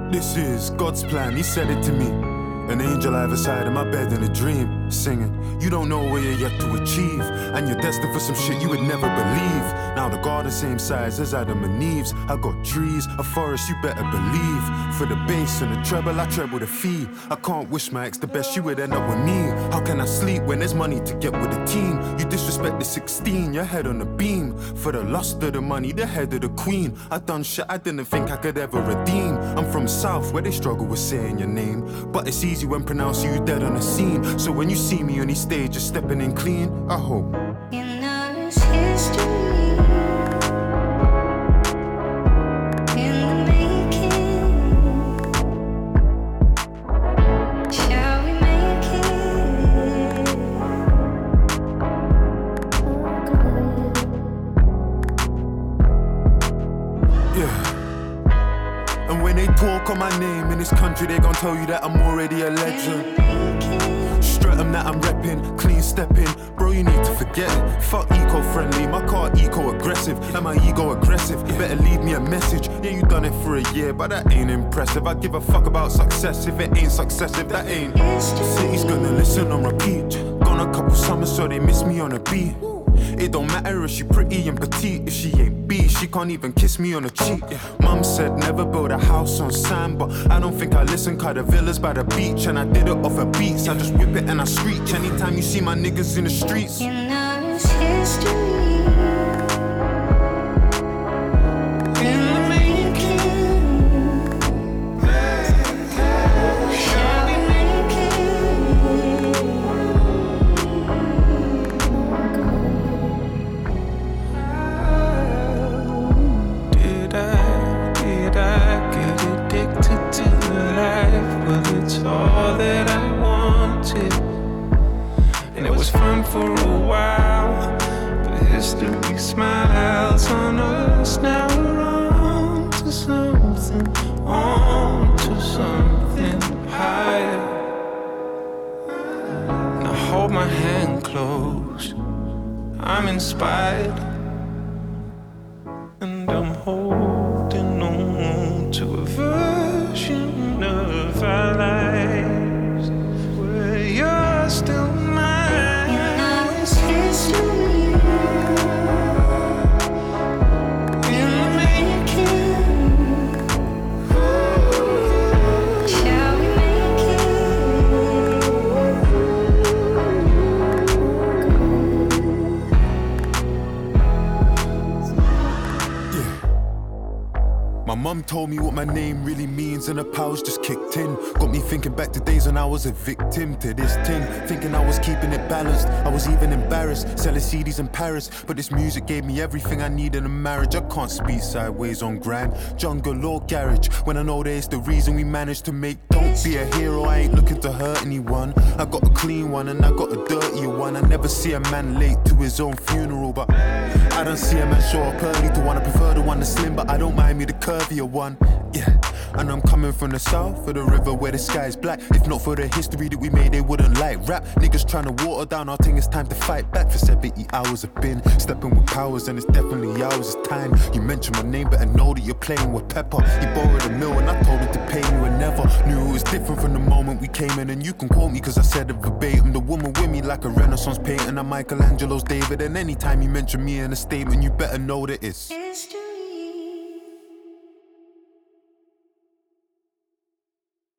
This is God's plan, he said it to me. An angel either side of my bed in a dream, singing, you don't know where you're yet to achieve, and you're destined for some shit you would never believe. Now the garden same size as Adam and Eve's. I got trees, a forest, you better believe. For the bass and the treble, I treble the fee. I can't wish my ex the best, you would end up with me. How can I sleep when there's money to get with the team? You disrespect the 16, your head on the beam. For the lust of the money, the head of the queen. I done shit I didn't think I could ever redeem. I'm from South where they struggle with saying your name, but it's easy when pronouncing you dead on the scene. So when you see me on these stages stepping in clean, I hope you know it's history in the making. Shall we make it? yeah. And when they talk on my name in this country, they gon' tell you that I'm already a legend. Strut them that I'm reppin', clean stepping. Bro, you need to forget it. Fuck eco-friendly, my car eco-aggressive, and my ego aggressive. You better leave me a message. Yeah, you done it for a year, but that ain't impressive. I give a fuck about success if it ain't successive, that ain't. City's gonna listen on repeat. Gone a couple summers so they miss me on a beat. It don't matter if she pretty and petite. If she ain't B, she can't even kiss me on the cheek. Mum said never build a house on sand, but I don't think I listen, cause the villas by the beach. And I did it off of beats, I just whip it and I screech. Anytime you see my niggas in the streets, You know it's history in the making. Shall we make it? Did I get addicted to life? Well, it's all that I wanted, and it was fun for a while. But history smiles on us. Now we're on to something higher. Now hold my hand close, I'm inspired, and I'm holding on to a version of our lives where you're still mine. You know it's history in the making. Shall we make it? my mum told me what my name really means, and the powers just kicked in. Got me thinking back to days when I was a victim to this thing. Thinking I was keeping it balanced, I was even embarrassed. Selling CDs in Paris, but this music gave me everything I need in a marriage. I can't speak sideways on grime, jungle or garage, when I know that it's the reason we managed to make. Don't be a hero, I ain't looking to hurt anyone. I got a clean one and I got a dirtier one. I never see a man late to his own funeral, but I don't see a man show up early to one. I prefer the one that's slim, but I don't mind me the curvier one. Yeah, and I'm coming from the south of the river where the sky's black. If not for the history that we made, they wouldn't like rap. Niggas trying to water down our thing, it's time to fight back. For 70 hours I've been stepping with powers, and it's definitely ours. It's time. You mention my name, better know that you're playing with pepper. He borrowed a mill and I told him to pay me, and never knew it was different from the moment we came in. And you can quote me cause I said it verbatim. The woman with me like a Renaissance painting, I'm Michelangelo's David. And anytime you mention me in a statement, you better know that it's